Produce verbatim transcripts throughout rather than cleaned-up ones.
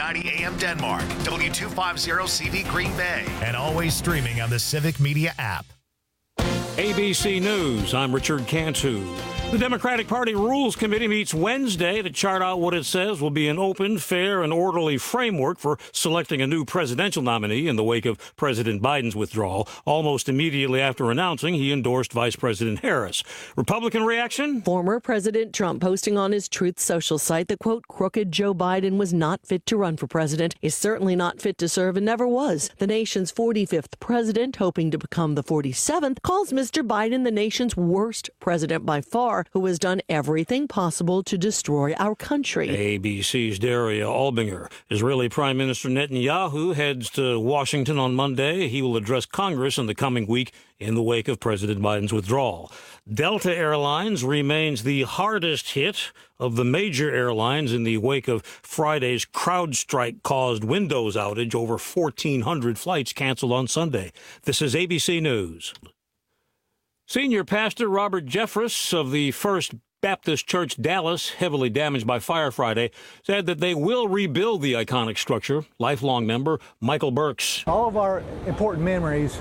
ninety A M Denmark, W two fifty C V Green Bay, and always streaming on the Civic Media app. A B C News, I'm Richard Cantu. The Democratic Party Rules Committee meets Wednesday to chart out what it says will be an open, fair, and orderly framework for selecting a new presidential nominee in the wake of President Biden's withdrawal, almost immediately after announcing he endorsed Vice President Harris. Republican reaction? Former President Trump posting on his Truth Social site that, quote, crooked Joe Biden was not fit to run for president, is certainly not fit to serve, and never was. The nation's forty-fifth president, hoping to become the forty-seventh, calls Mister Biden the nation's worst president by far, who has done everything possible to destroy our country. A B C's Daria Albinger. Israeli Prime Minister Netanyahu heads to Washington on Monday. He will address Congress in the coming week in the wake of President Biden's withdrawal. Delta Airlines remains the hardest hit of the major airlines in the wake of Friday's CrowdStrike-caused Windows outage. Over fourteen hundred flights canceled on Sunday. This is A B C News. Senior pastor Robert Jeffress of the First Baptist Church Dallas, heavily damaged by fire Friday, said that they will rebuild the iconic structure. Lifelong member Michael Burks. All of our important memories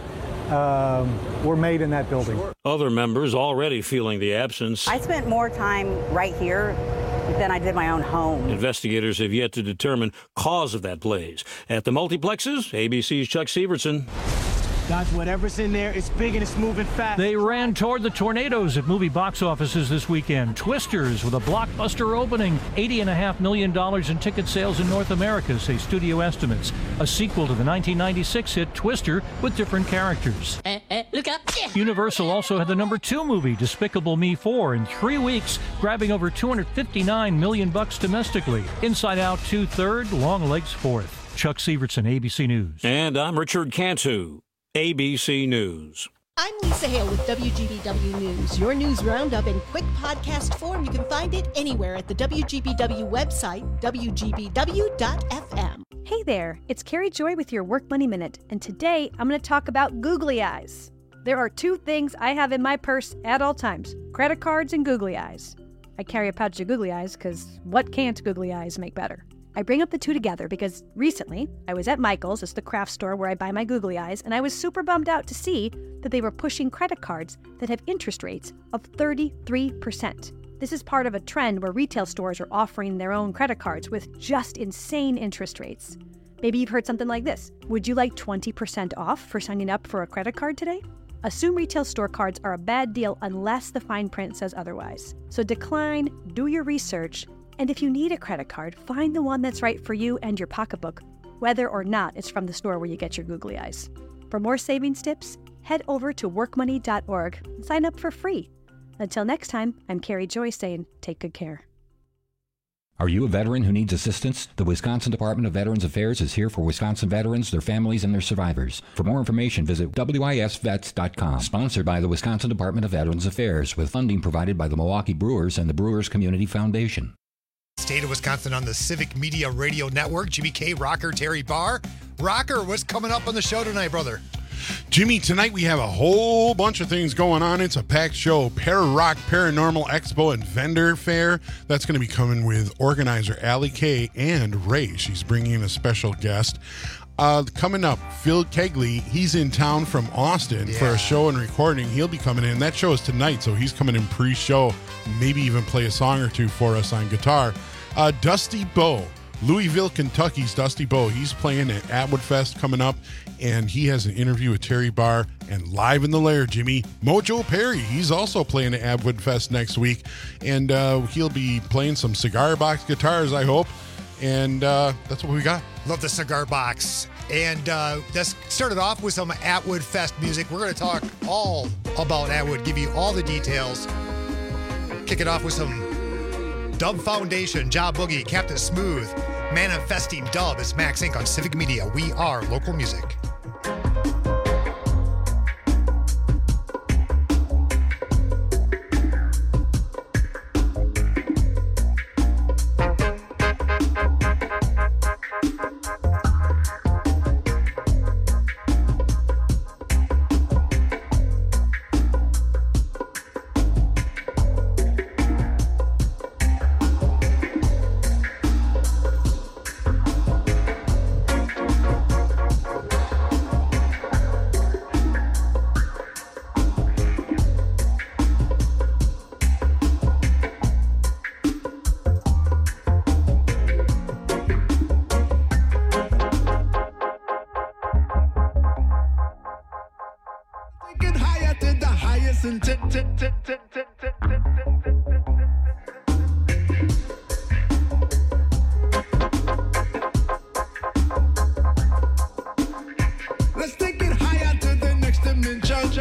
um, were made in that building. Other members already feeling the absence. I spent more time right here than I did my own home. Investigators have yet to determine cause of that blaze. At the multiplexes, A B C's Chuck Severson. Guys, whatever's in there, it's big and it's moving fast. They ran toward the tornadoes at movie box offices this weekend. Twisters with a blockbuster opening. eighty point five million dollars in ticket sales in North America, say studio estimates. A sequel to the nineteen ninety-six hit Twister with different characters. Uh, uh, look up. Yeah. Universal also had the number two movie, Despicable Me four, in three weeks, grabbing over two hundred fifty-nine million dollars bucks domestically. Inside Out two third, Long Legs fourth. Chuck Severson, A B C News. And I'm Richard Cantu. A B C News. I'm Lisa Hale with W G B W News. Your news roundup in quick podcast form. You can find it anywhere at the W G B W website, W G B W dot F M. Hey there, it's Carrie Joy with your Work Money Minute, and today I'm going to talk about googly eyes. There are two things I have in my purse at all times, credit cards and googly eyes. I carry a pouch of googly eyes because what can't googly eyes make better? I bring up the two together because recently I was at Michael's, it's the craft store where I buy my googly eyes, and I was super bummed out to see that they were pushing credit cards that have interest rates of thirty-three percent. This is part of a trend where retail stores are offering their own credit cards with just insane interest rates. Maybe you've heard something like this. Would you like twenty percent off for signing up for a credit card today? Assume retail store cards are a bad deal unless the fine print says otherwise. So decline, do your research, and if you need a credit card, find the one that's right for you and your pocketbook, whether or not it's from the store where you get your googly eyes. For more savings tips, head over to work money dot org and sign up for free. Until next time, I'm Carrie Joy saying, take good care. Are you a veteran who needs assistance? The Wisconsin Department of Veterans Affairs is here for Wisconsin veterans, their families, and their survivors. For more information, visit W I S vets dot com. Sponsored by the Wisconsin Department of Veterans Affairs, with funding provided by the Milwaukee Brewers and the Brewers Community Foundation. State of Wisconsin on the Civic Media Radio Network. Jimmy K, Rocker, Terry Barr. Rocker, what's coming up on the show tonight, brother? Jimmy, tonight we have a whole bunch of things going on. It's a packed show. Para-Rock Paranormal Expo and Vendor Fair. That's going to be coming with organizer Allie Kay and Ray. She's bringing in a special guest. Uh, coming up, Phil Kegley, he's in town from Austin yeah. for a show and recording. He'll be coming in. That show is tonight, so he's coming in pre-show. Maybe even play a song or two for us on guitar. Uh, Dusty Bowe, Louisville, Kentucky's Dusty Bowe. He's playing at Atwood Fest coming up, and he has an interview with Terry Barr. And live in the lair, Jimmy, Mojo Perry. He's also playing at Atwood Fest next week, and uh, he'll be playing some cigar box guitars, I hope. And uh, that's what we got. Love the cigar box. And uh, let's start it off with some Atwood Fest music. We're going to talk all about Atwood, give you all the details. Kick it off with some Dub Foundation, Job Boogie, Captain Smooth, Manifesting Dub. It's Max Incorporated on Civic Media. We are local music. Let's take it higher to the next dimension.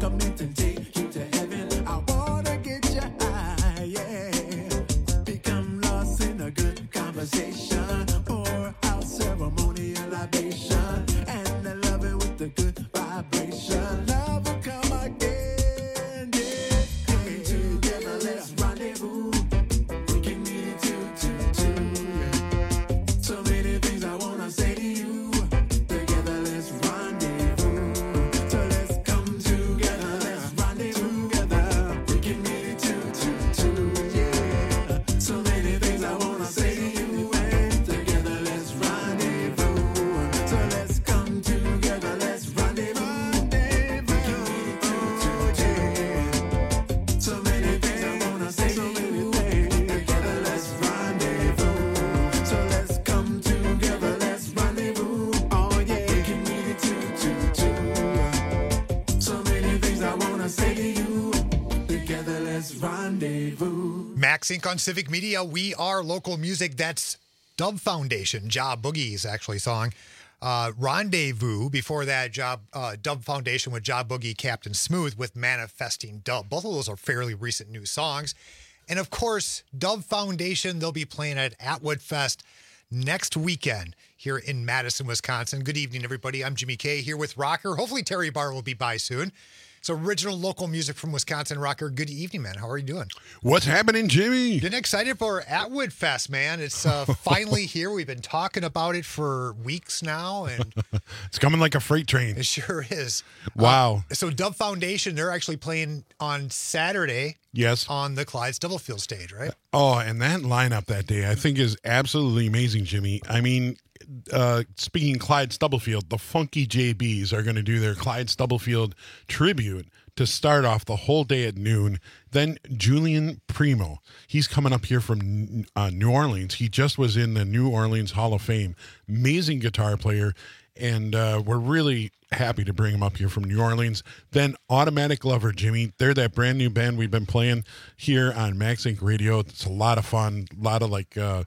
commit and take you to heaven. I wanna get your eye, yeah. Become lost in a good conversation. Pour out ceremonial libation. And I love it with the good vibration. Love will come again, yeah. Come together, let's rendezvous. We can meet two, two, two, yeah. So many things I wanna say to you. Together, let's rendezvous. So let's come together, let's rendezvous together. We can meet two, two, two, yeah. So many things I wanna say to you. And together, let's rendezvous. So let's come together, let's rendezvous. We can meet two, two, yeah. So many things I wanna say to you. Together, let's rendezvous. So let's come together, let's rendezvous. Oh yeah, we can meet two, two, two. So many things I wanna say to you. Together, let's rendezvous. Max Incorporated on Civic Media. We are local music. That's Dub Foundation. Job Boogie's actually song. Uh, Rendezvous. Before that, Job uh, Dub Foundation with Job Boogie, Captain Smooth with Manifesting Dub. Both of those are fairly recent new songs. And of course, Dub Foundation, they'll be playing at Atwood Fest next weekend here in Madison, Wisconsin. Good evening, everybody. I'm Jimmy K here with Rocker. Hopefully Terry Barr will be by soon. It's original local music from Wisconsin. Rocker, good evening, man. How are you doing? What's happening, Jimmy? Getting excited for Atwood Fest, man. It's uh, finally here. We've been talking about it for weeks now, and It's coming like a freight train. it sure is. Wow. Uh, so Dub Foundation, they're actually playing on Saturday Yes. on the Clyde Stubblefield stage, right? Oh, and that lineup that day I think is absolutely amazing, Jimmy. I mean, uh, speaking Clyde Stubblefield, the Funky J Bs are going to do their Clyde Stubblefield tribute to start off the whole day at noon. Then Julian Primo, he's coming up here from uh, New Orleans. He just was in the New Orleans Hall of Fame. Amazing guitar player. And uh, we're really happy to bring him up here from New Orleans. Then Automatic Lover, Jimmy. They're that brand new band we've been playing here on Max Inc Radio. It's a lot of fun. A lot of like uh,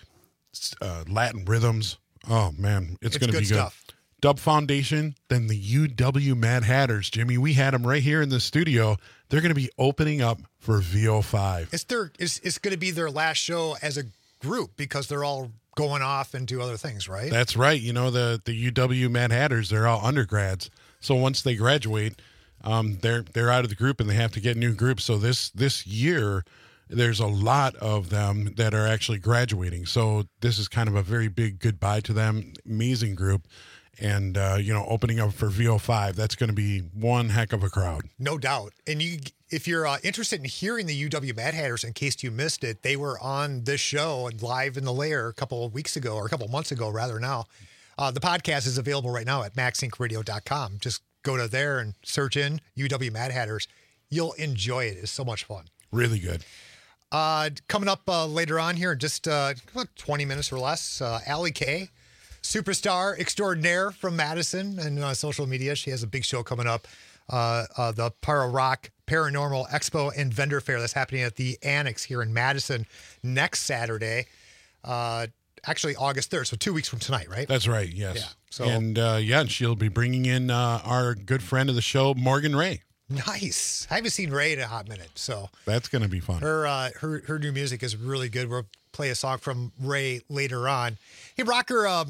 uh, Latin rhythms. Oh, man. It's, It's going to good be good. stuff. Dub Foundation. Then the U W Mad Hatters, Jimmy. We had them right here in the studio. They're going to be opening up for V O five. It's their it's, it's going to be their last show as a group because they're all going off and do other things, right? That's right. You know, the, the U W Mad Hatters, they're all undergrads. So once they graduate, um, they're they're out of the group and they have to get new groups. So this this year, there's a lot of them that are actually graduating. So this is kind of a very big goodbye to them. Amazing group. And, uh, you know, opening up for V O five, that's going to be one heck of a crowd. No doubt. And you, if you're uh, interested in hearing the U W Mad Hatters, in case you missed it, they were on this show and live in the lair a couple of weeks ago, or a couple of months ago, rather now. Uh, the podcast is available right now at max inc radio dot com. Just go to there and search in U W Mad Hatters. You'll enjoy it. It's so much fun. Really good. Uh, coming up uh, later on here in just uh, about twenty minutes or less, uh, Allie Kay, superstar extraordinaire from Madison and uh, social media. She has a big show coming up, uh, uh, the Para Rock Paranormal Expo and Vendor Fair that's happening at the Annex here in Madison next Saturday, uh, actually August third, so two weeks from tonight, right? That's right, yes. Yeah, so- and, uh, yeah, and she'll be bringing in uh, our good friend of the show, Morgan Ray. Nice. I haven't seen Ray in a hot minute, so That's going to be fun. her uh, her her new music is really good. We'll play a song from Ray later on. Hey, Rocker, uh,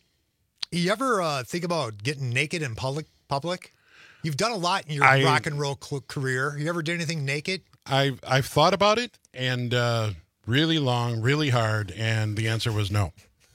you ever uh, think about getting naked in public? Public? You've done a lot in your I- rock and roll cl- career. You ever did anything naked? I've I've thought about it and uh, really long, really hard, and the answer was no.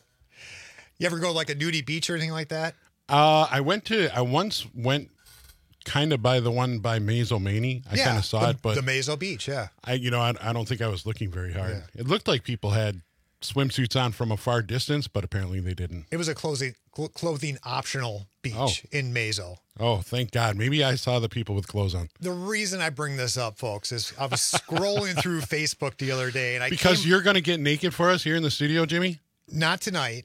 You ever go like a nudie beach or anything like that? Uh, I went to I once went kind of by the one by Mazomanie. I kind of saw the, it, but the Mazo Beach, yeah. I you know I, I don't think I was looking very hard. It looked like people had swimsuits on from a far distance, but apparently they didn't. It was a clothing cl- clothing optional beach Oh. in Mazo. Oh, thank God. Maybe I saw the people with clothes on. The reason I bring this up, folks, is I was scrolling through Facebook the other day, and I Because came- you're going to get naked for us here in the studio, Jimmy? Not tonight.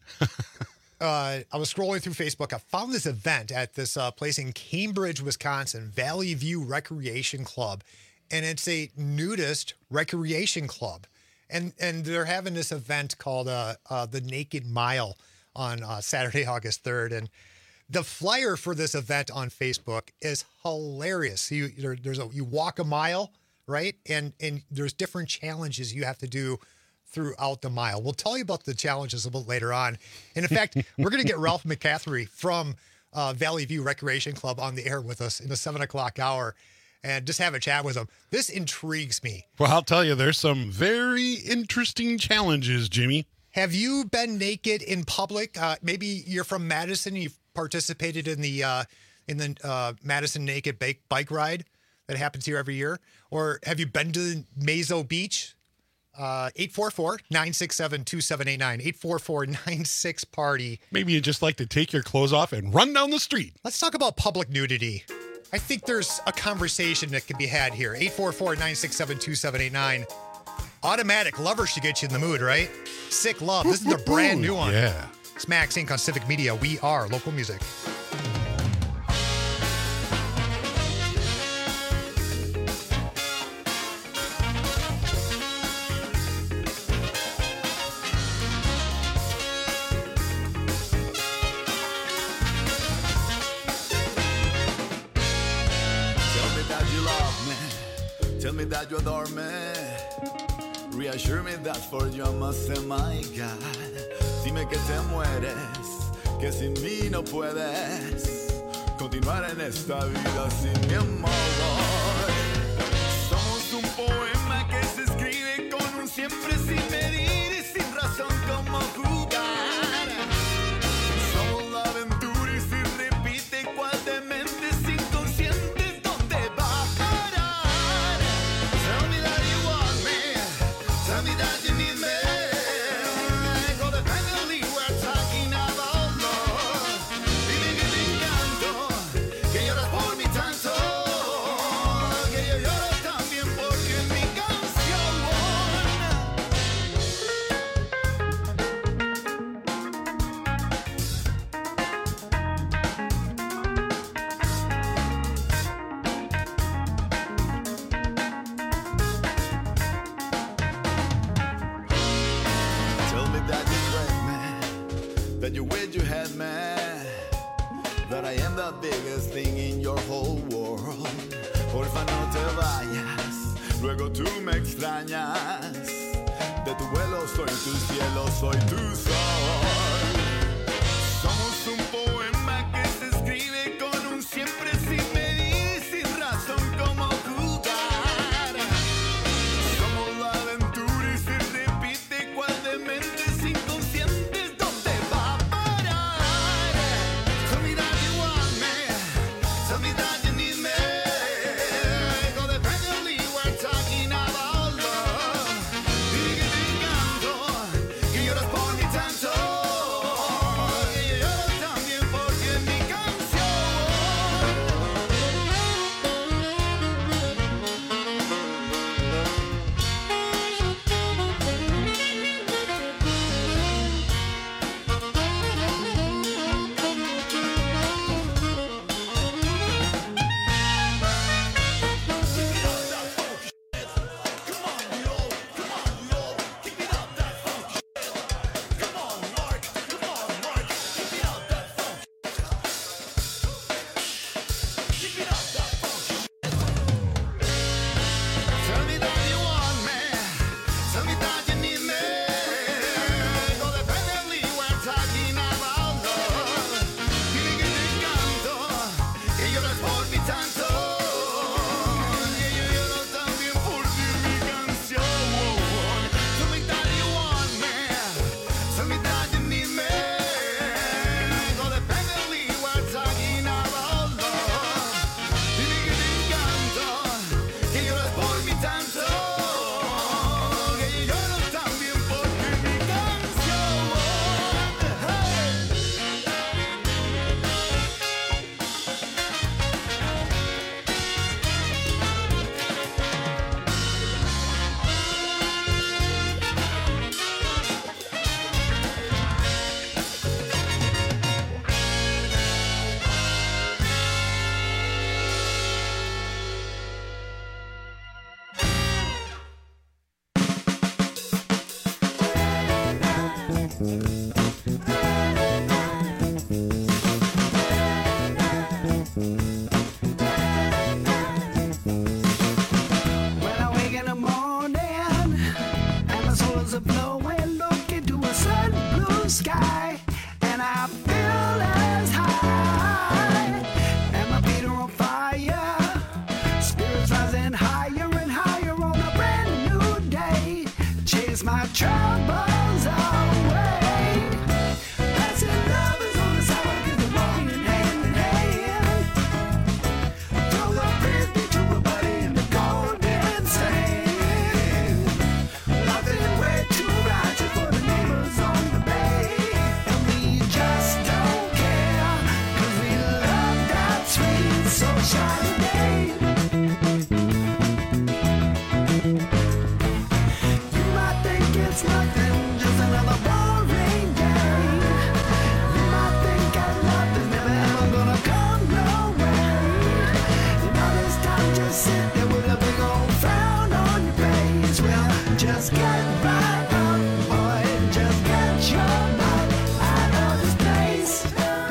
uh, I was scrolling through Facebook. I found this event at this uh, place in Cambridge, Wisconsin, Valley View Recreation Club, and it's a nudist recreation club, and and they're having this event called uh, uh, the Naked Mile on uh, Saturday, August third, and The flyer for this event on Facebook is hilarious. You there, there's a you walk a mile, right? And and there's different challenges you have to do throughout the mile. We'll tell you about the challenges a little later on. And in fact, we're going to get Ralph McCaffrey from uh, Valley View Recreation Club on the air with us in the seven o'clock hour and just have a chat with him. This intrigues me. Well, I'll tell you, there's some very interesting challenges, Jimmy. Have you been naked in public? Uh, maybe you're from Madison. You've participated in the uh, in the uh, Madison Naked Bike Bike Ride that happens here every year, or have you been to Mazo Beach? Uh, eight four four, nine six seven, two seven eight nine. eight four four, nine six party. Maybe you just like to take your clothes off and run down the street. Let's talk about public nudity. I think there's a conversation that can be had here. eight four four, nine six seven, two seven eight nine. Automatic Lover should get you in the mood, right? Sick Love. This is their brand new one. Yeah. It's Max Incorporated on Civic Media. We are local music. Tell me that you love me. Tell me that you adore me. Reassure me that for you I must say my God. Dime que te mueres, que sin mí no puedes continuar en esta vida sin mi amor. Somos un poema que se escribe con un siempre sin medir y sin razón como jugar. Somos la aventura y si repite cual de mentes inconscientes ¿dónde va a parar? Tell me that you want me. Tell me that you need me. Codependently we're talking about love. Dime que te encanto, que lloras por mí tanto, que yo lloro también porque en mi canción. Tell me that you crave me, that you wish you had me, that I am the biggest thing in your whole world. Porfa no te vayas, luego tú me extrañas. De tu vuelo soy tu cielo, soy tu sol. Somos un poema que se escribe con un siempre sin medir y sin razón como jugar. Somos la aventura y se repite cual de mentes inconscientes ¿dónde va a parar? Tell me that you want me. Tell me that you need me. Codependently we're talking about love. Dime que te encanto, que lloras por mí tanto, troubles away. Passing lovers on the sidewalk as they're walking hand in hand. Throw the frisbee to a buddy in the golden sand. Nothing way too righteous for the neighbors on the bay. And we just don't care, 'cause we love that sweet sunshine day. You might think it's nothing, just another boring day. You might think that nothing's never ever gonna come your way. And all this time just sit there with a big old frown on your face. Well, just get right up, boy. Just get your butt out of this place.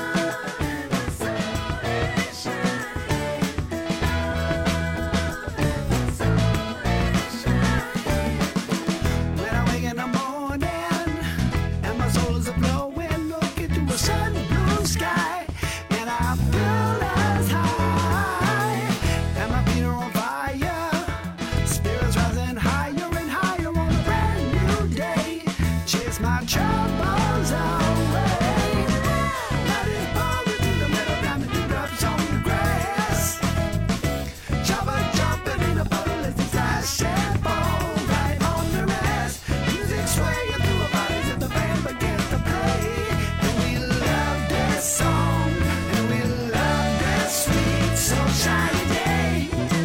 When I wake in the morning and my soul is a-blowing, look into a sun blue sky, and I feel as high, and my feet are on fire, spirits rising higher and higher on a brand new day. Chase my troubles away. Light is falling through the middle, down the dewdrops on the grass. Chopper jumping in a puddle as his eyes shed fall right on their ass. Music swaying through our bodies as the band begins to play. And we love this song, and we love this sweet sunshine day.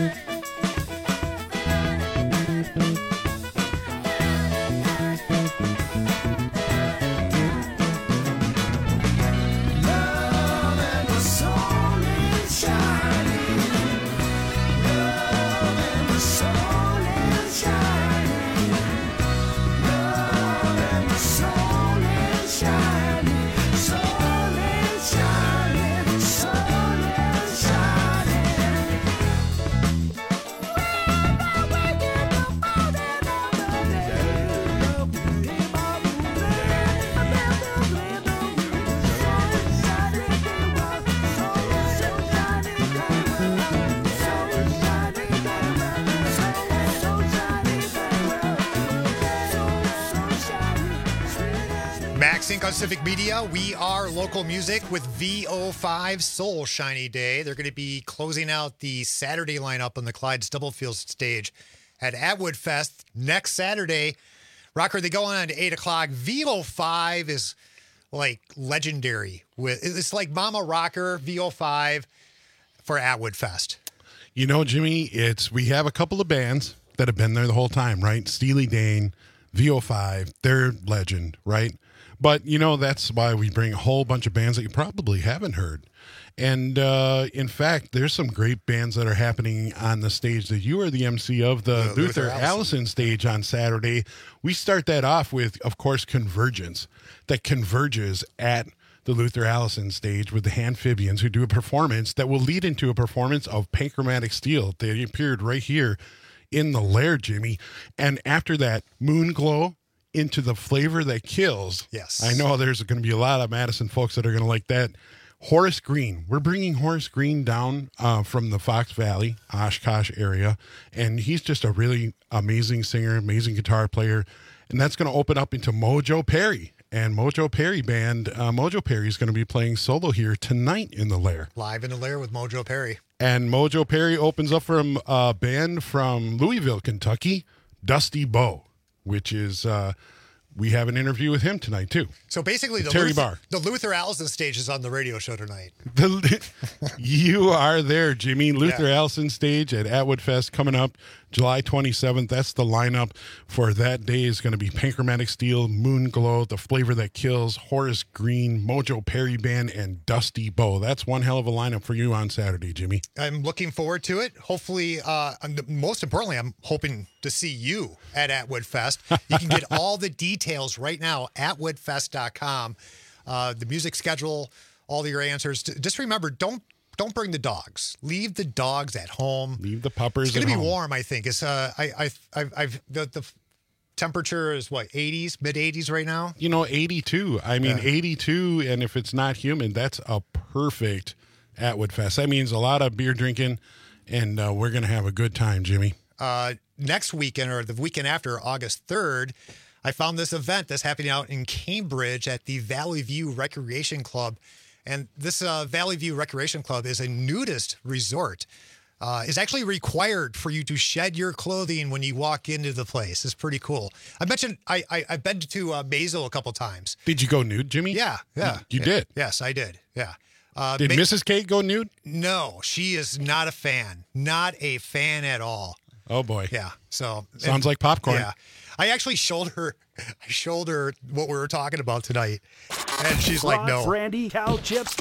Love and the sun is shining. Love and the sun is shining. Love and the sun is shining. Sun is shining. Sun is shining. Max Inc on Civic Media. We are local music with V O five Soul Shiny Day. They're going to be closing out the Saturday lineup on the Clyde Stubblefield stage at Atwood Fest next Saturday. Rocker, they go on at eight o'clock. V O five is like legendary. With It's like Mama Rocker, V O five for Atwood Fest. You know, Jimmy, it's we have a couple of bands that have been there the whole time, right? Steely Dan, V O five, they're legend, right? But, you know, that's why we bring a whole bunch of bands that you probably haven't heard. And, uh, in fact, there's some great bands that are happening on the stage that you are the M C of, the, The Luther, Luther Allison. Allison stage on Saturday. We start that off with, of course, Convergence, that converges at the Luther Allison stage with the Handphibians, who do a performance that will lead into a performance of Panchromatic Steel. They appeared right here in the Lair, Jimmy. And after that, Moonglow into the Flavor That Kills. Yes. I know there's going to be a lot of Madison folks that are going to like that. Horace Green. We're bringing Horace Green down uh, from the Fox Valley, Oshkosh area. And he's just a really amazing singer, amazing guitar player. And that's going to open up into Mojo Perry. And Mojo Perry Band, uh, Mojo Perry is going to be playing solo here tonight in the Lair. Live in the Lair with Mojo Perry. And Mojo Perry opens up from a band from Louisville, Kentucky, Dusty Bow, which is, uh, we have an interview with him tonight, too. So basically, the Terry Luther, Barr. the Luther Allison stage is on the radio show tonight. The, you are there, Jimmy. Luther Yeah. Allison stage at Atwood Fest coming up July twenty-seventh. That's the lineup for that day. Is going to be Panchromatic Steel, Moonglow, The Flavor That Kills, Horace Green, Mojo Perry Band, and Dusty Bow. That's one hell of a lineup for you on Saturday, Jimmy. I'm looking forward to it. Hopefully, uh, and most importantly, I'm hoping to see you at Atwood Fest. You can get all the details right now at atwood fest dot com. Uh, the music schedule, all your answers. Just remember, don't don't bring the dogs. Leave the dogs at home. Leave the puppers. It's going to at be home. warm, I think. It's uh, I I I've, I've the the temperature is what eighties, mid eighties right now. You know, eighty-two. I mean, Yeah. eighty-two, and if it's not humid, that's a perfect Atwood Fest. That means a lot of beer drinking, and uh, we're going to have a good time, Jimmy. Uh, next weekend or the weekend after, August third, I found this event that's happening out in Cambridge at the Valley View Recreation Club. And this uh, Valley View Recreation Club is a nudist resort. Uh, is actually required for you to shed your clothing when you walk into the place. It's pretty cool. I mentioned I, I I've been to uh, Maisel a couple times. Did you go nude, Jimmy? Yeah, yeah. You, you did? Yes, I did. Yeah. Uh, did Ma- Missus Kate go nude? No, she is not a fan. Not a fan at all. Oh boy. Yeah. So Sounds and, like popcorn. Yeah. I actually showed her. I showed her what we were talking about tonight, and she's like, "No." Brandy, cow chips,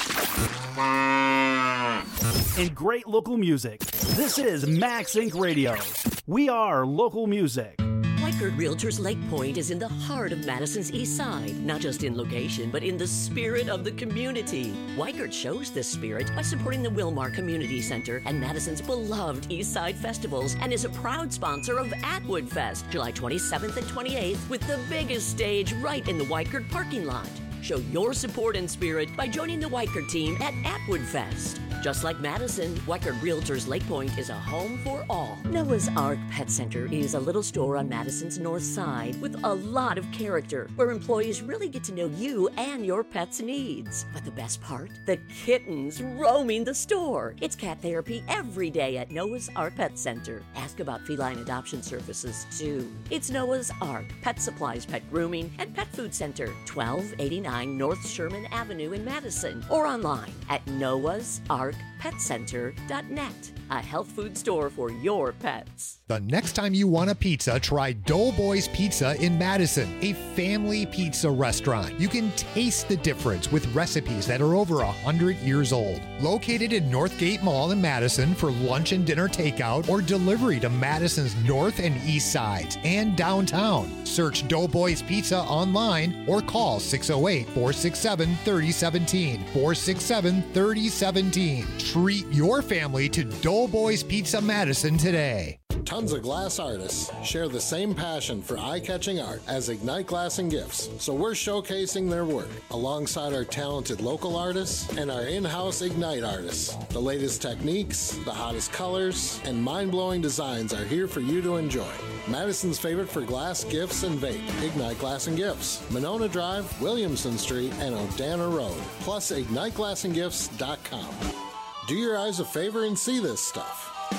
and great local music. This is Max Inc Radio. We are local music. Weichert Realtors Lake Point is in the heart of Madison's East Side, not just in location, but in the spirit of the community. Weichert shows this spirit by supporting the Wilmar Community Center and Madison's beloved East Side festivals, and is a proud sponsor of Atwood Fest, July twenty-seventh and twenty-eighth, with the biggest stage right in the Weichert parking lot. Show your support and spirit by joining the Weichert team at Atwood Fest. Just like Madison, Weichert Realtors Lake Point is a home for all. Noah's Ark Pet Center is a little store on Madison's north side with a lot of character, where employees really get to know you and your pet's needs. But the best part? The kittens roaming the store. It's cat therapy every day at Noah's Ark Pet Center. Ask about feline adoption services, too. It's Noah's Ark, pet supplies, pet grooming, and pet food center, twelve eighty-nine North Sherman Avenue in Madison, or online at noahs ark pet center dot net. A health food store for your pets. The next time you want a pizza, try Doughboys Pizza in Madison, a family pizza restaurant. You can taste the difference with recipes that are over one hundred years old. Located in Northgate Mall in Madison for lunch and dinner takeout or delivery to Madison's north and east sides and downtown. Search Doughboys Pizza online or call six oh eight, four six seven, three oh one seven, four six seven, three oh one seven. Treat your family to Doughboys Pizza Madison today. Tons of glass artists share the same passion for eye-catching art as Ignite Glass and Gifts, so we're showcasing their work alongside our talented local artists and our in-house Ignite artists. The latest techniques, the hottest colors, and mind-blowing designs are here for you to enjoy. Madison's favorite for glass, gifts, and vape, Ignite Glass and Gifts, Monona Drive, Williamson Street, and O'Dana Road, plus ignite glass and gifts dot com. Do your eyes a favor and see this stuff.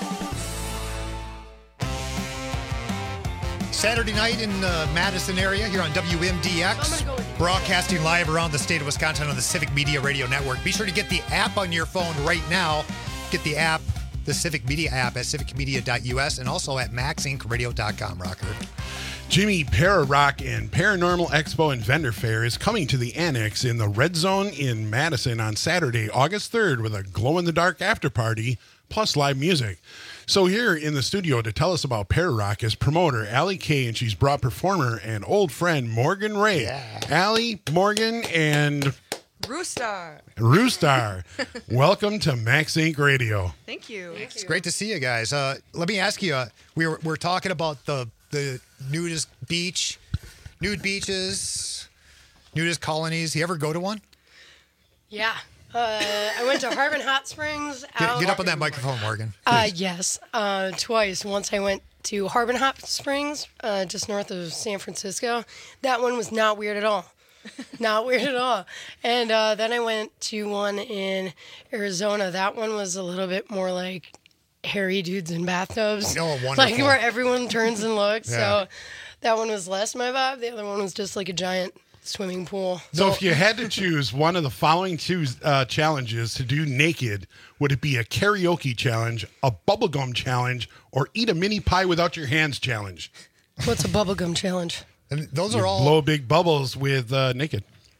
Saturday night in the Madison area here on W M D X, broadcasting live around the state of Wisconsin on the Civic Media Radio Network. Be sure to get the app on your phone right now. Get the app, the Civic Media app at civic media dot u s and also at max inc radio dot com, Rocker. Jimmy, Para-Rock and Paranormal Expo and Vendor Fair is coming to the Annex in the Red Zone in Madison on Saturday, August third, with a glow-in-the-dark after-party plus live music. So here in the studio to tell us about Para-Rock is promoter Allie Kay, and she's brought performer and old friend Morgan Ray. Yeah. Allie, Morgan, and Roostar. Roostar. Welcome to Max Inc Radio. Thank you. It's great to see you guys. Uh, let me ask you, uh, we were, we're talking about the, the nudist beach, nude beaches, nudist colonies. You ever go to one? Yeah. Uh, I went to Harbin Hot Springs. Get, out get up on that microphone, Morgan. Uh, yes, uh, twice. Once I went to Harbin Hot Springs, uh, just north of San Francisco. That one was not weird at all. Not weird at all. And uh, then I went to one in Arizona. That one was a little bit more like hairy dudes in bathtubs. Oh, wonderful. Like where everyone turns and looks. Yeah. So that one was less my vibe. The other one was just like a giant swimming pool. So if you had to choose one of the following two uh, challenges to do naked, would it be a karaoke challenge, a bubblegum challenge, or eat a mini pie without your hands challenge? What's a bubblegum challenge? And those You are all blow big bubbles with uh, naked.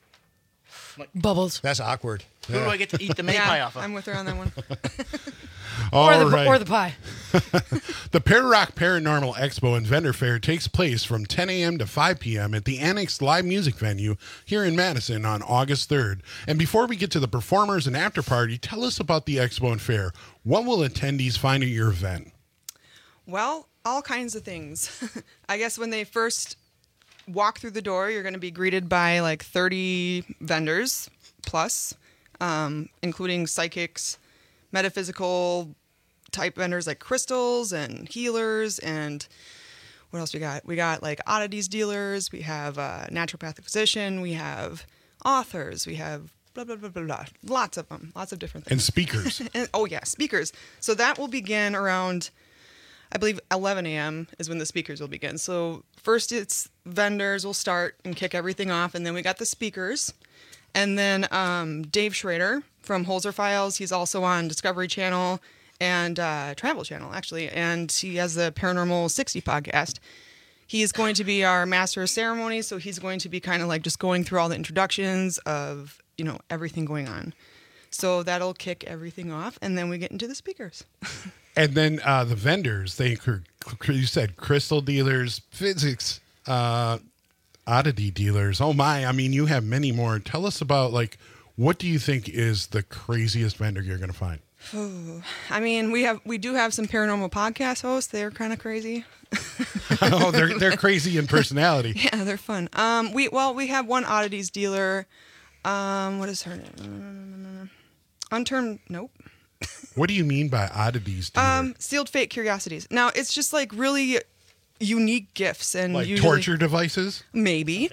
Bubbles. That's awkward. Who do I get to eat the mini Yeah, pie off of? I'm with her on that one. All or, the, right. or the pie. The Para-Rock Paranormal Expo and Vendor Fair takes place from ten a.m. to five p.m. at the Annex Live Music Venue here in Madison on August third. And before we get to the performers and after party, tell us about the Expo and Fair. What will attendees find at your event? Well, all kinds of things. I guess when they first walk through the door, you're going to be greeted by like thirty vendors plus, um, including psychics, metaphysical type vendors like crystals and healers, and what else we got? We got like oddities dealers. We have a naturopathic physician. We have authors. We have blah, blah, blah, blah, blah. Lots of them. Lots of different things. And speakers. and, oh, yeah, speakers. So that will begin around, I believe, eleven a.m. is when the speakers will begin. So first it's vendors will start and kick everything off. And then we got the speakers. And then um, Dave Schrader from Holzer Files. He's also on Discovery Channel and uh, Travel Channel, actually. And he has the Paranormal sixty podcast. He's going to be our master of ceremonies. So he's going to be kind of like just going through all the introductions of, you know, everything going on. So that'll kick everything off. And then we get into the speakers. And then uh, the vendors, they you said crystal dealers, physics, uh, oddity dealers. Oh my, I mean, you have many more. Tell us about, like, what do you think is the craziest vendor you're going to find? Ooh, I mean, we have we do have some paranormal podcast hosts. They're kind of crazy. Oh, they're they're crazy in personality. Yeah, they're fun. Um, we well, we have one oddities dealer. Um, what is her name? Unturned. Nope. What do you mean by oddities dealer? Um, sealed fate curiosities. Now it's just like really unique gifts and like usually, torture devices. Maybe.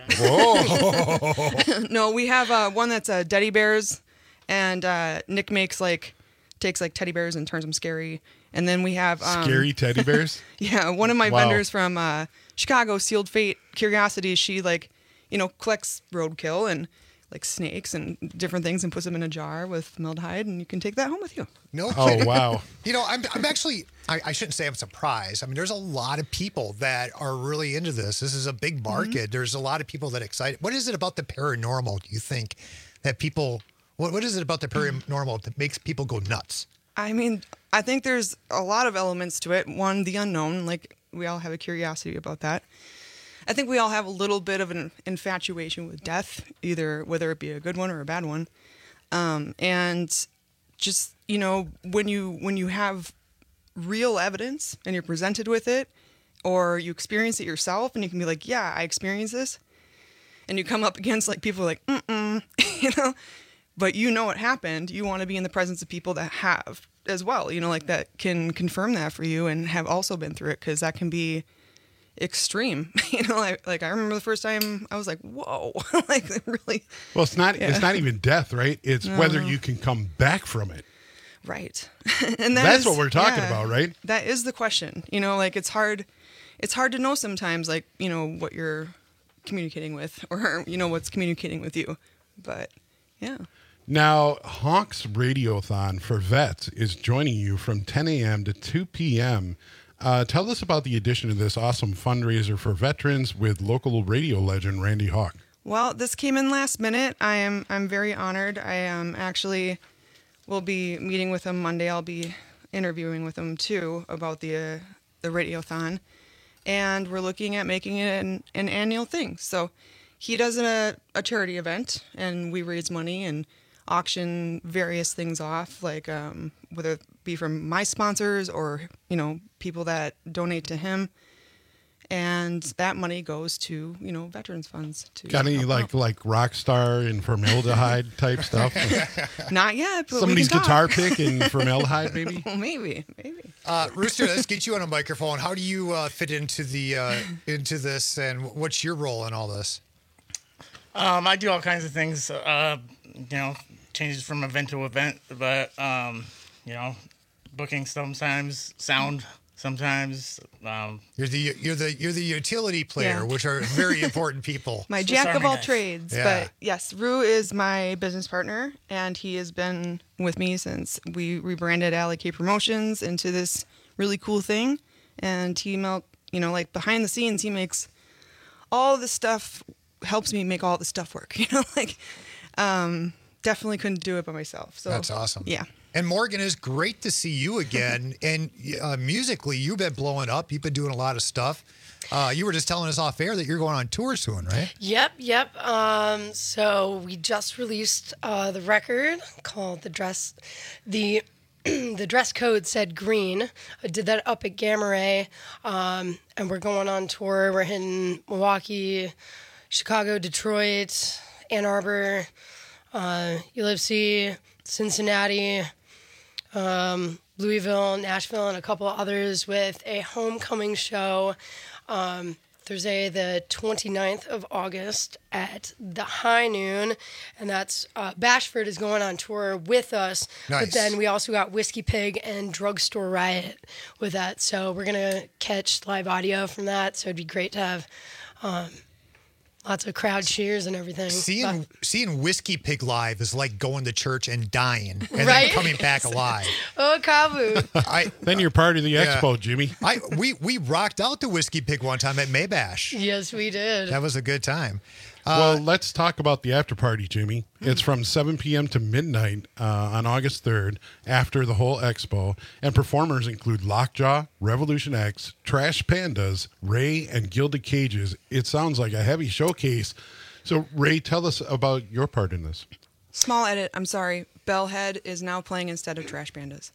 Whoa. No, we have uh, one that's uh, teddy bears, and uh, Nick makes like takes like teddy bears and turns them scary. And then we have um, scary teddy bears. Yeah, one of my Wow. vendors from uh, Chicago, Sealed Fate Curiosities. She like, you know, collects roadkill and like snakes and different things and puts them in a jar with formaldehyde, and you can take that home with you. No Oh, kidding. wow. You know, I'm, I'm actually, I, I shouldn't say I'm surprised. I mean, there's a lot of people that are really into this. This is a big market. Mm-hmm. There's a lot of people that are excited. What is it about the paranormal, do you think, that people, what, what is it about the paranormal that makes people go nuts? I mean, I think there's a lot of elements to it. One, the unknown, like we all have a curiosity about that. I think we all have a little bit of an infatuation with death, either whether it be a good one or a bad one. Um, and just, you know, when you when you have real evidence and you're presented with it, or you experience it yourself and you can be like, yeah, I experienced this. And you come up against like people like, mm-mm, you know, but you know what happened. You want to be in the presence of people that have as well, you know, like that can confirm that for you and have also been through it, because that can be extreme. You know, like, like I remember the first time I was like, whoa, like really. Well, it's not. Yeah. It's not even death, right? It's No. whether you can come back from it. Right. And that That's is- what we're talking yeah, about, right? That is the question. You know, like it's hard. It's hard to know sometimes, like, you know, what you're communicating with, or you know what's communicating with you. But yeah. Now, Hawks Radiothon for Vets is joining you from ten a.m. to two p.m. Uh, tell us about the addition of this awesome fundraiser for veterans with local radio legend Randy Hawk. Well, this came in last minute. I am I'm very honored. I um actually will be meeting with him Monday. I'll be interviewing with him too about the uh, the radiothon, and we're looking at making it an, an annual thing. So he does a, a charity event, and we raise money and auction various things off, like um, whether it be from my sponsors or, you know, people that donate to him. And that money goes to, you know, veterans funds. To Got any help like out. like rock star and formaldehyde type stuff? Not yet, but we Somebody's can talk. guitar pick and formaldehyde, maybe? Well, maybe, maybe. Uh, Rooster, let's get you on a microphone. How do you uh, fit into the uh, into this, and what's your role in all this? Um, I do all kinds of things, uh, you know, changes from event to event, but, um, you know, booking sometimes, sound sometimes. Um, You're the you're the you're the utility player, Yeah. which are very important people. My jack of all trades. Yeah. But yes, Rue is my business partner, and he has been with me since we rebranded Alley K Promotions into this really cool thing. And he, mel- you know, like behind the scenes, he makes all the stuff, helps me make all the stuff work. You know, like um, definitely couldn't do it by myself. So That's awesome. Yeah. And Morgan, it's great to see you again. And uh, musically, you've been blowing up. You've been doing a lot of stuff. Uh, you were just telling us off air that you're going on tour soon, right? Yep, yep. Um, so we just released uh, the record called the dress. The the dress code said green. I did that up at Gamma Ray, um, and we're going on tour. We're hitting Milwaukee, Chicago, Detroit, Ann Arbor, uh, Ulysses, Cincinnati. Um, Louisville, Nashville, and a couple of others with a homecoming show um, Thursday the twenty-ninth of August at the High Noon. And that's uh, Bashford is going on tour with us. Nice. But then we also got Whiskey Pig and Drugstore Riot with that. So we're going to catch live audio from that. So it'd be great to have um, lots of crowd cheers and everything. Seeing But- seeing Whiskey Pig live is like going to church and dying and then Right? coming back alive. Oh, Kavu. I, Then you're part of the Yeah. expo, Jimmy. I we we rocked out the Whiskey Pig one time at Maybash. Yes, we did. That was a good time. Uh, well, let's talk about the after party, Jimmy. It's from seven p.m. to midnight uh, on August third after the whole expo. And performers include Lockjaw, Revolution X, Trash Pandas, Ray, and Gilded Cages. It sounds like a heavy showcase. So, Ray, tell us about your part in this. Small edit. I'm sorry. Bellhead is now playing instead of Trash Pandas.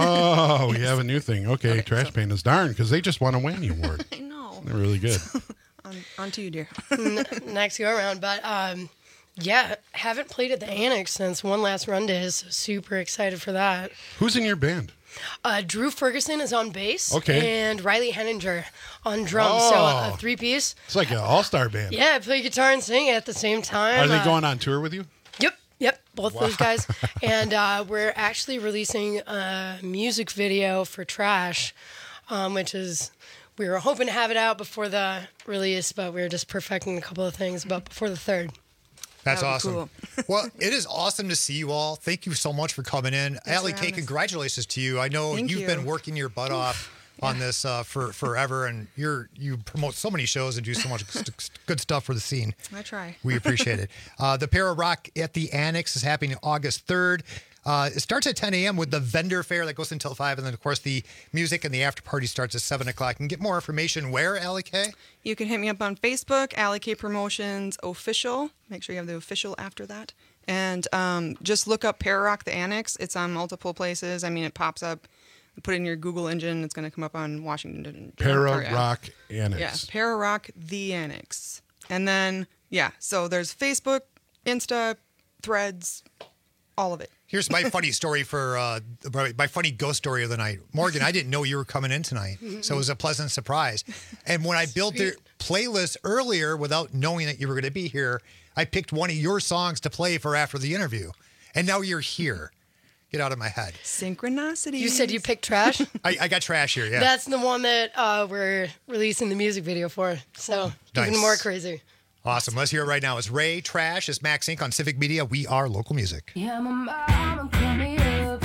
Oh, we have a new thing. Okay, Trash Pandas. Darn, because they just won a Whammy Award. I know. They're really good. On, on to you, dear. N- next go around. But um, yeah, haven't played at the Annex since One Last Run Days. So super excited for that. Who's in your band? Uh, Drew Ferguson is on bass. Okay. And Riley Henninger on drums. So Oh. a three piece. It's like an all-star band. Yeah, I play guitar and sing at the same time. Are they Uh, going on tour with you? Yep, yep, both Wow. those guys. And uh, we're actually releasing a music video for Trash, um, which is, we were hoping to have it out before the release, but we were just perfecting a couple of things, but before the third. That's That would be awesome. cool. Well, it is awesome to see you all. Thank you so much for coming in. Thanks Allie for K, having us. congratulations to you. I know Thank you've you. been working your butt off on this uh, for forever, and you're you promote so many shows and do so much st- good stuff for the scene. I try. We appreciate it. Uh, the Para Rock at the Annex is happening August third. Uh, it starts at ten a.m. with the vendor fair that goes until five, and then, of course, the music and the after party starts at seven o'clock. You can get more information where, Allie K? You can hit me up on Facebook, Allie K Promotions Official. Make sure you have the official after that. And um, just look up Para Rock the Annex. It's on multiple places. I mean, it pops up. Put it in your Google engine. It's going to come up on Washington. Para or, uh, Rock Annex. Yeah, Para Rock the Annex. And then, yeah, so there's Facebook, Insta, Threads, all of it. Here's my funny story for uh, my funny ghost story of the night. Morgan, I didn't know you were coming in tonight, so it was a pleasant surprise. And when I built the playlist earlier without knowing that you were going to be here, I picked one of your songs to play for after the interview. And now you're here. Get out of my head. Synchronicity. You said you picked Trash? I, I got Trash here, yeah. That's the one that uh, we're releasing the music video for. So Nice. even more crazy. Awesome. Let's hear it right now. It's Ray, Trash, it's Max Inc on Civic Media. We are local music. Yeah, my mama cut me up.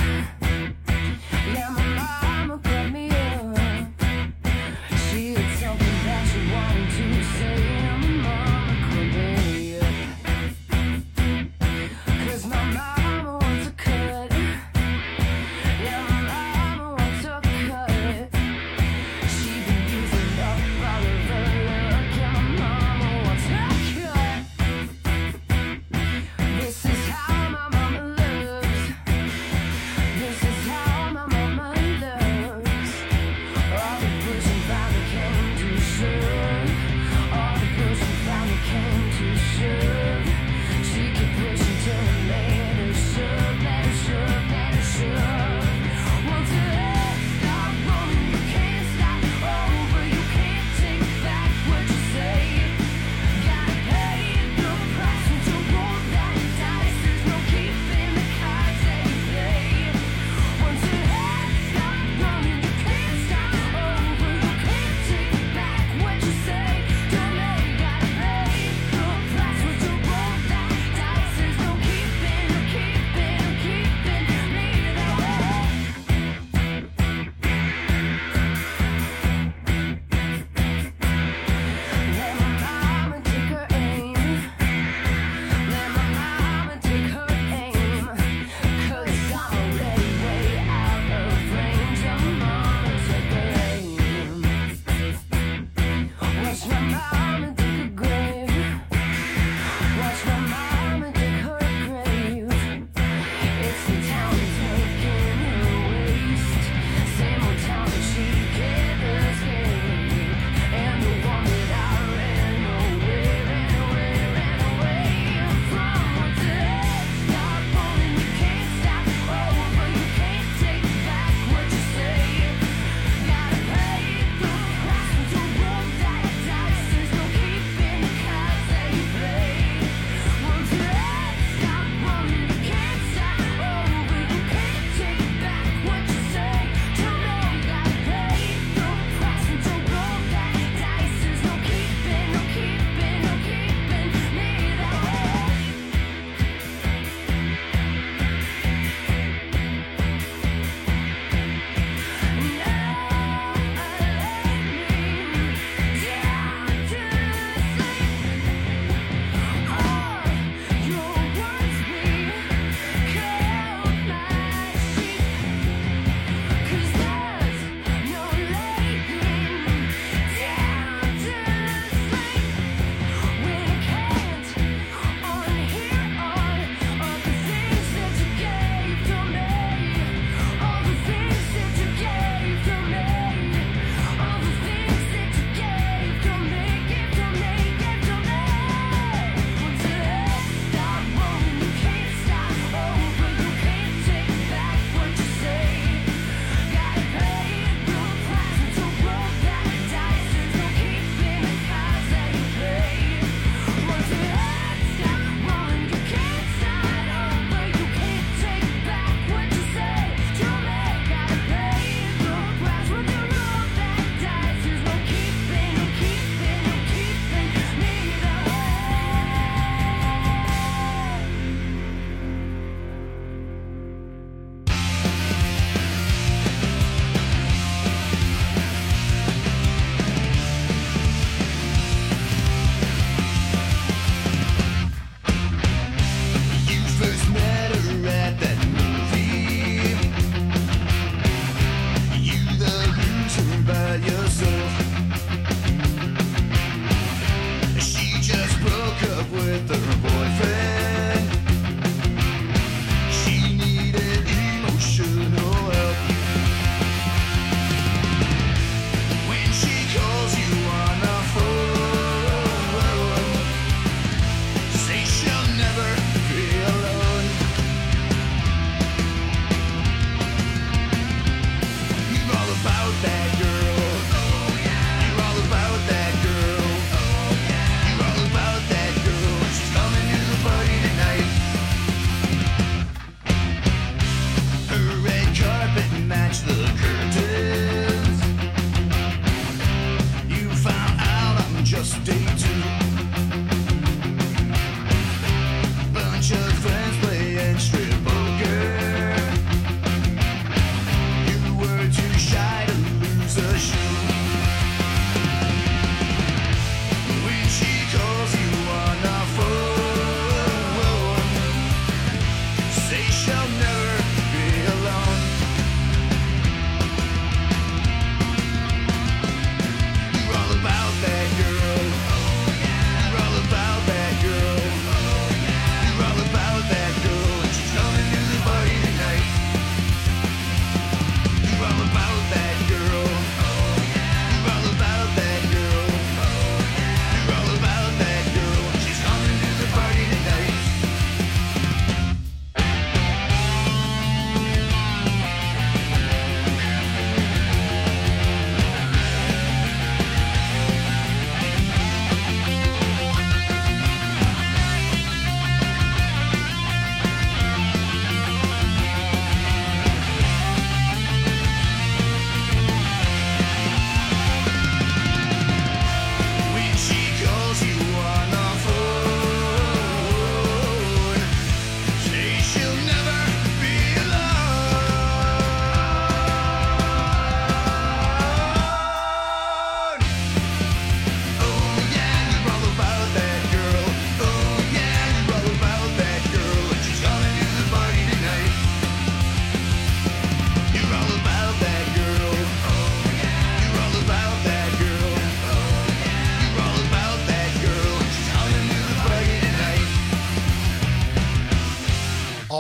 Yeah, my mama cut me up. She had something that she wanted to say. Yeah, my mama cut me up. 'Cause my mama wants a cut. Yeah, my mama wants a cut. She been using up all of her luck. Yeah, my mama wants a cut. This is how my mama loves.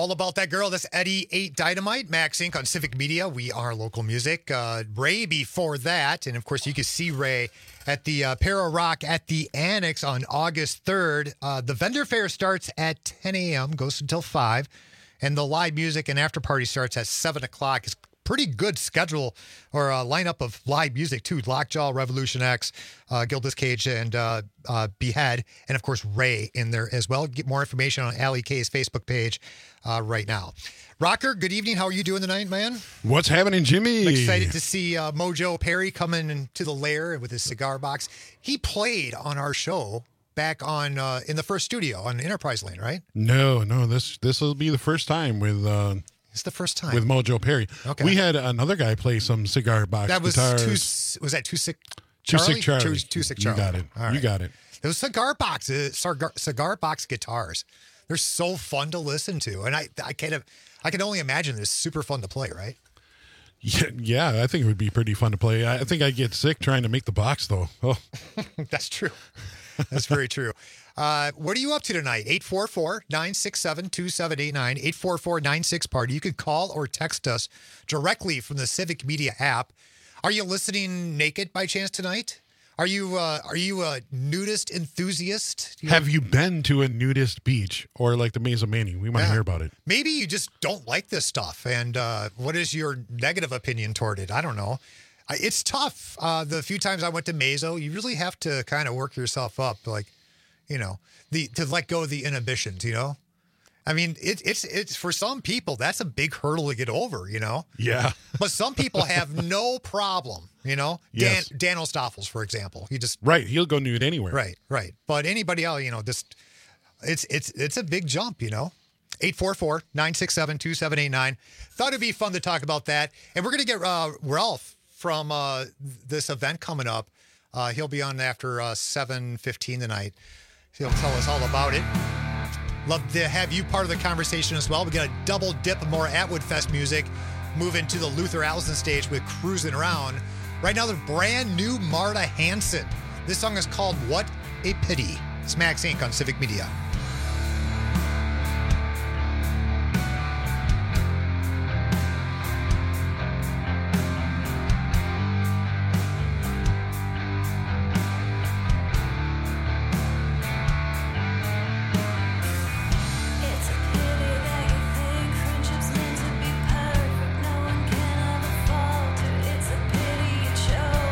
All about that girl. That's Eddie eight Dynamite, Max Incorporated on Civic Media. We are local music. Uh, Ray before that. And of course, you can see Ray at the uh, Para Rock at the Annex on August third. Uh, the vendor fair starts at ten a.m., goes until five. And the live music and after party starts at seven o'clock. It's pretty good schedule or a lineup of live music too. Lockjaw, Revolution X, uh, Gildas Cage, and uh, uh, Behead, and of course Ray in there as well. Get more information on Allie K's Facebook page uh, right now. Rocker, good evening. How are you doing tonight, man? What's happening, Jimmy? I'm excited to see uh, Mojo Perry coming into the lair with his cigar box. He played on our show back on uh, in the first studio on Enterprise Lane, right? No, no. This this will be the first time with. Uh, It's the first time with Mojo Perry. Okay. We had another guy play some cigar box That was guitars. too. Was that too sick? Too Charlie? Sick Charlie. Too, too sick Charlie. You got it. All right. You got it. Those cigar boxes, cigar, cigar box guitars. They're so fun to listen to, and I, I kind of, I can only imagine they're super fun to play, right? Yeah, yeah, I think it would be pretty fun to play. I think I'd get sick trying to make the box, though. Oh, that's true. That's very true. Uh, what are you up to tonight? eight four four, nine six seven, two seven eight nine, eight four four, nine six party. You can call or text us directly from the Civic Media app. Are you listening naked by chance tonight? Are you uh, are you a nudist enthusiast? You have you been to a nudist beach or like the Mesa Manny? We want to Yeah. hear about it. Maybe you just don't like this stuff. And uh, what is your negative opinion toward it? I don't know. I, it's tough. Uh, the few times I went to Meso, you really have to kind of work yourself up, like, you know, the to let go of the inhibitions, you know? I mean, it, it's it's for some people, that's a big hurdle to get over, you know? Yeah. But some people have no problem, you know? Yes. Dan, Dan O'Stoffels, for example. He just Right. He'll go nude anywhere. Right, right. But anybody else, you know, just it's it's it's a big jump, you know. eight four four, nine six seven, two seven eight nine. Thought it'd be fun to talk about that. And we're gonna get uh, Ralph from uh, this event coming up. Uh, he'll be on after uh, seven fifteen tonight. He'll tell us all about it. Love to have you part of the conversation as well. We got a double dip of more Atwood Fest music. Move into the Luther Allison stage with Cruising Around. Right now, the brand new Marta Hanson. This song is called What a Pity. It's Max Incorporated on Civic Media.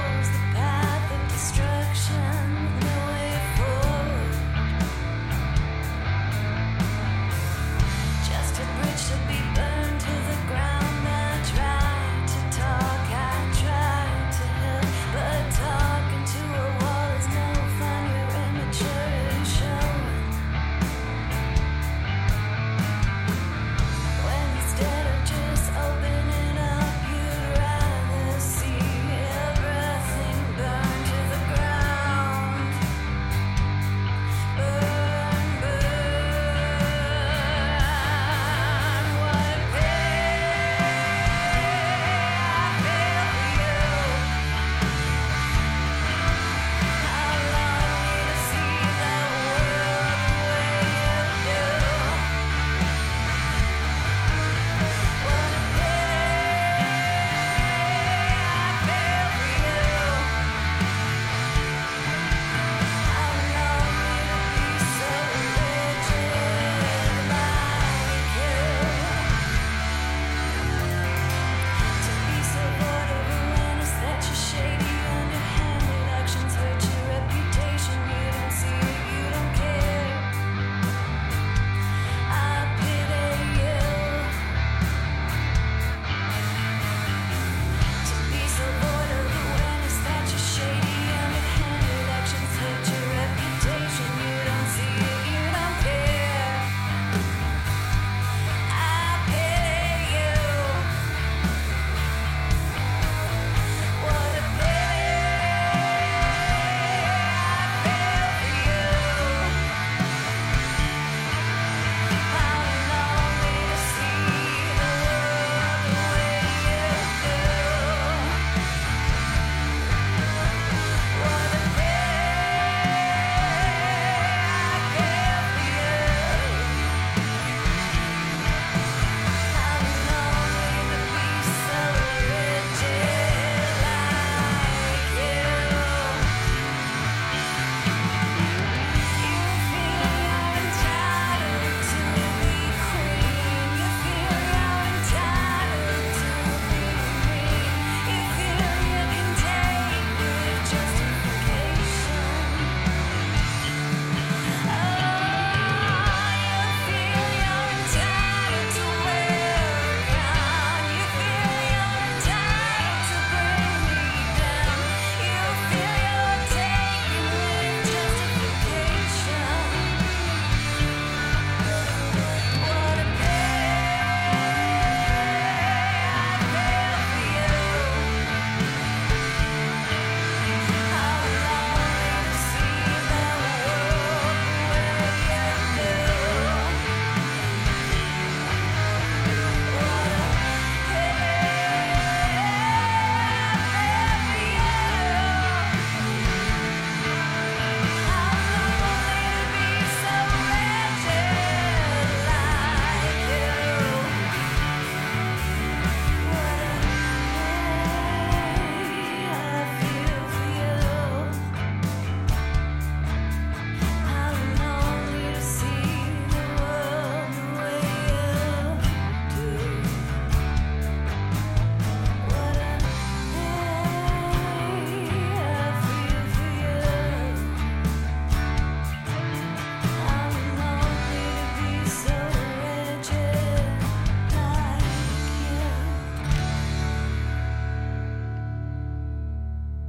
Destruction, no way forward.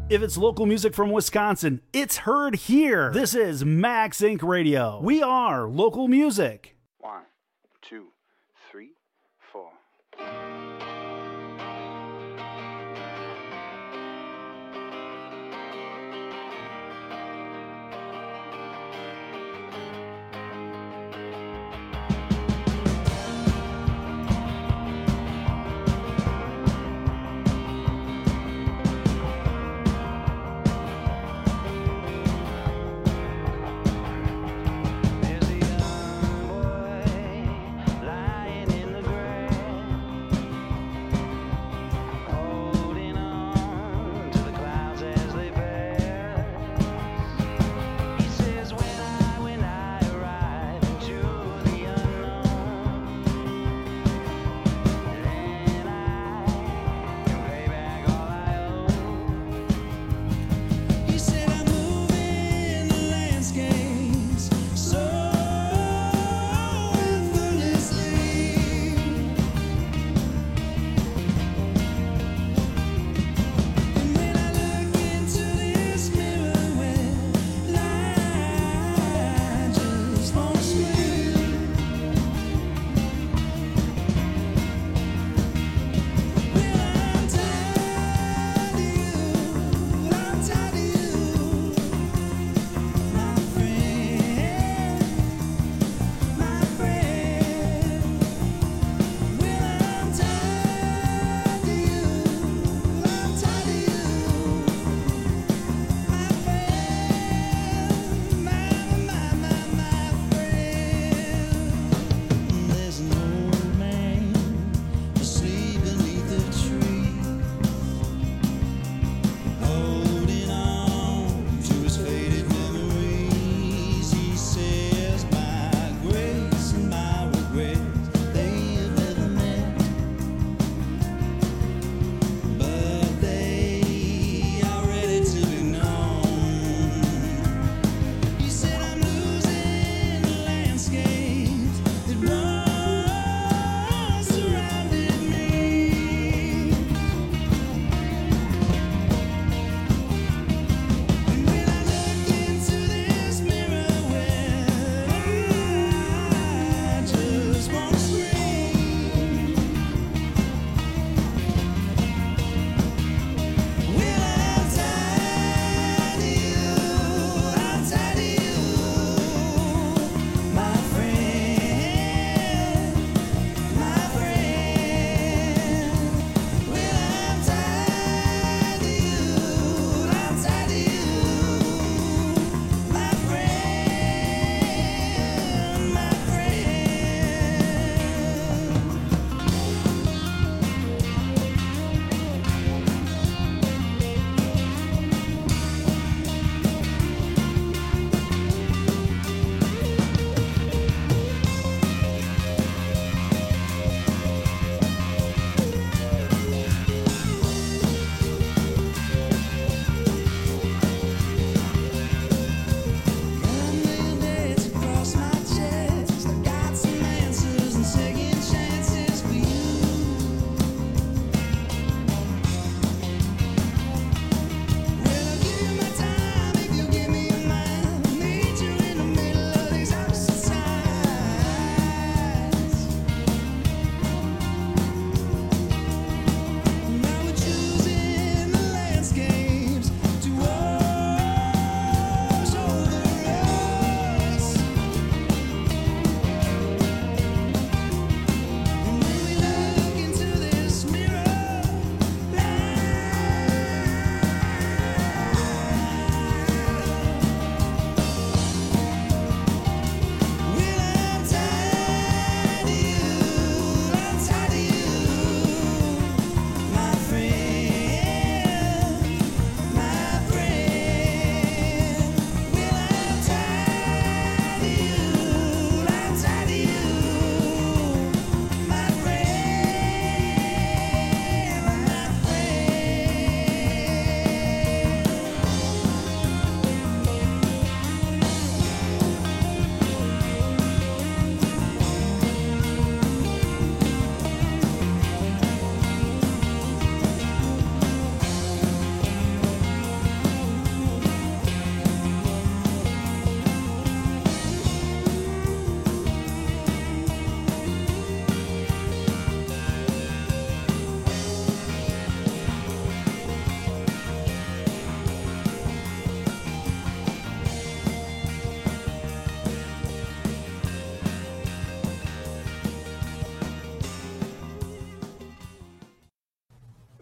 If it's local music from Wisconsin, it's heard here. This is Max Inc Radio. We are local music. One, two, three, four. Like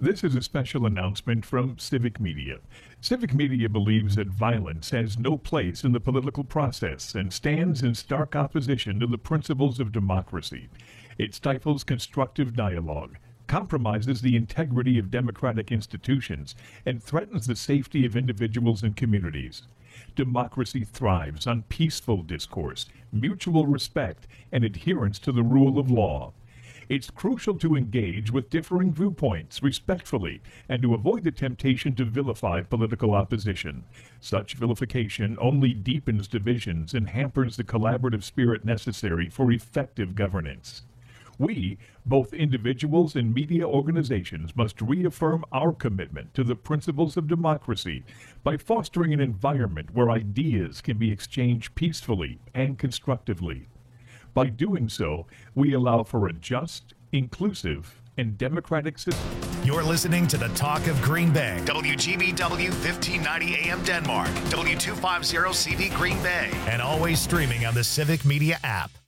This is a special announcement from Civic Media. Civic Media believes that violence has no place in the political process and stands in stark opposition to the principles of democracy. It stifles constructive dialogue, compromises the integrity of democratic institutions, and threatens the safety of individuals and communities. Democracy thrives on peaceful discourse, mutual respect, and adherence to the rule of law. It's crucial to engage with differing viewpoints respectfully and to avoid the temptation to vilify political opposition. Such vilification only deepens divisions and hampers the collaborative spirit necessary for effective governance. We, both individuals and media organizations, must reaffirm our commitment to the principles of democracy by fostering an environment where ideas can be exchanged peacefully and constructively. By doing so, we allow for a just, inclusive, and democratic system. You're listening to the Talk of Green Bay. W G B W fifteen ninety A M Denmark. W two fifty C V Green Bay. And always streaming on the Civic Media app.